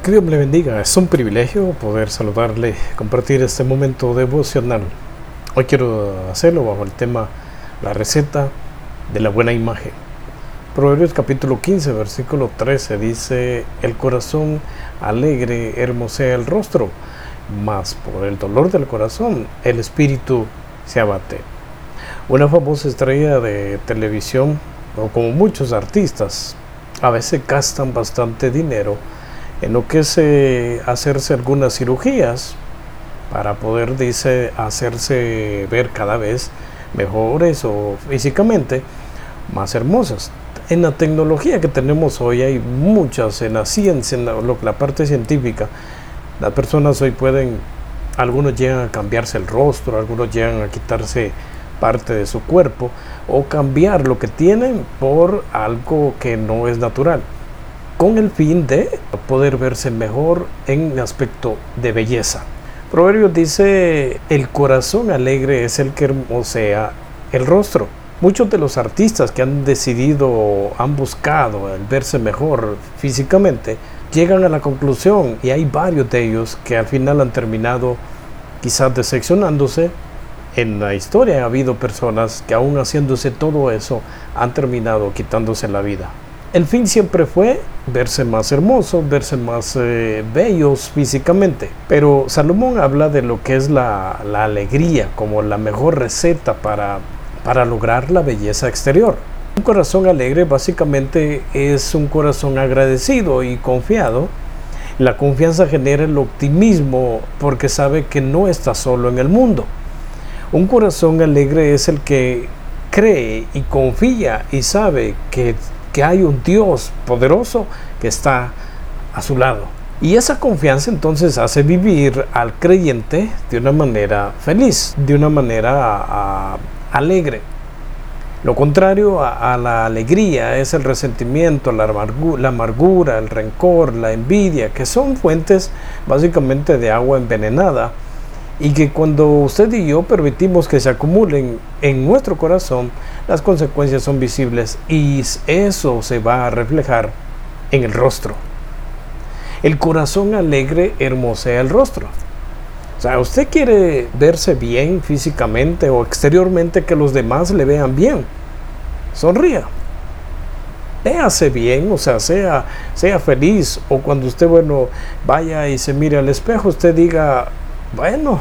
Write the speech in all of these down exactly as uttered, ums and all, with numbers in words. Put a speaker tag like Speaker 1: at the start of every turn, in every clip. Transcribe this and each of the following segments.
Speaker 1: Que Dios me le bendiga. Es un privilegio poder saludarle, compartir este momento devocional. Hoy quiero hacerlo bajo el tema la receta de la buena imagen. Proverbios capítulo quince, versículo trece dice: el corazón alegre hermosea el rostro, mas por el dolor del corazón el espíritu se abate. Una famosa estrella de televisión, o como muchos artistas, a veces gastan bastante dinero en lo que es eh, hacerse algunas cirugías para poder, dice, hacerse ver cada vez mejores o físicamente más hermosas. En la tecnología que tenemos hoy hay muchas, en la ciencia, en la, la parte científica, las personas hoy pueden, algunos llegan a cambiarse el rostro, algunos llegan a quitarse parte de su cuerpo o cambiar lo que tienen por algo que no es natural, con el fin de poder verse mejor en el aspecto de belleza. Proverbios dice: el corazón alegre es el que hermosea el rostro. Muchos de los artistas que han decidido, han buscado el verse mejor físicamente, llegan a la conclusión, y hay varios de ellos que al final han terminado quizás decepcionándose. En la historia ha habido personas que aún haciéndose todo eso han terminado quitándose la vida. El fin siempre fue verse más hermosos, verse más eh, bellos físicamente. Pero Salomón habla de lo que es la, la alegría como la mejor receta para, para lograr la belleza exterior. Un corazón alegre básicamente es un corazón agradecido y confiado. La confianza genera el optimismo porque sabe que no está solo en el mundo. Un corazón alegre es el que cree y confía y sabe que, que hay un Dios poderoso que está a su lado. Y esa confianza entonces hace vivir al creyente de una manera feliz, de una manera a, a, alegre. Lo contrario a, a la alegría es el resentimiento, la amargura, la amargura, el rencor, la envidia, que son fuentes básicamente de agua envenenada, y que cuando usted y yo permitimos que se acumulen en nuestro corazón, las consecuencias son visibles y eso se va a reflejar en el rostro. El corazón alegre hermosea el rostro. O sea, usted quiere verse bien físicamente o exteriormente, que los demás le vean bien. Sonría. Véase bien, o sea, sea, sea feliz. O cuando usted, bueno, vaya y se mire al espejo, usted diga: bueno,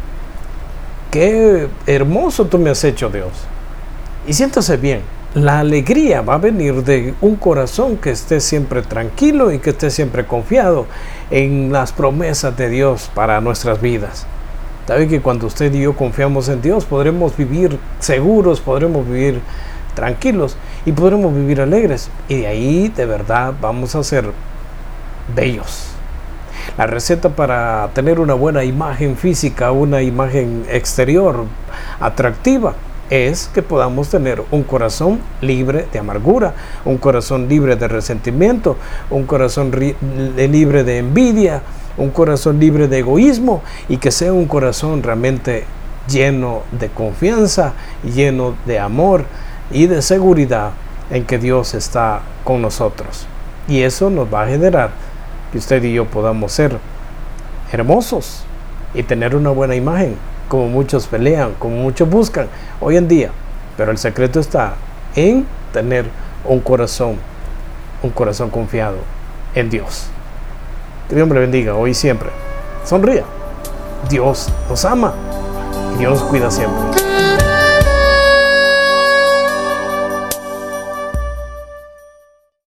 Speaker 1: qué hermoso tú me has hecho, Dios. Y siéntase bien. La alegría va a venir de un corazón que esté siempre tranquilo y que esté siempre confiado en las promesas de Dios para nuestras vidas. Sabe que cuando usted y yo confiamos en Dios, podremos vivir seguros, podremos vivir tranquilos y podremos vivir alegres. Y de ahí, de verdad, vamos a ser bellos. La receta para tener una buena imagen física, una imagen exterior atractiva, es que podamos tener un corazón libre de amargura, un corazón libre de resentimiento, un corazón libre de envidia, un corazón libre de egoísmo, y que sea un corazón realmente lleno de confianza, lleno de amor y de seguridad en que Dios está con nosotros. Y eso nos va a generar que usted y yo podamos ser hermosos y tener una buena imagen, como muchos pelean, como muchos buscan hoy en día. Pero el secreto está en tener un corazón, un corazón confiado en Dios. Que Dios me bendiga hoy y siempre. Sonría. Dios nos ama y Dios nos cuida siempre.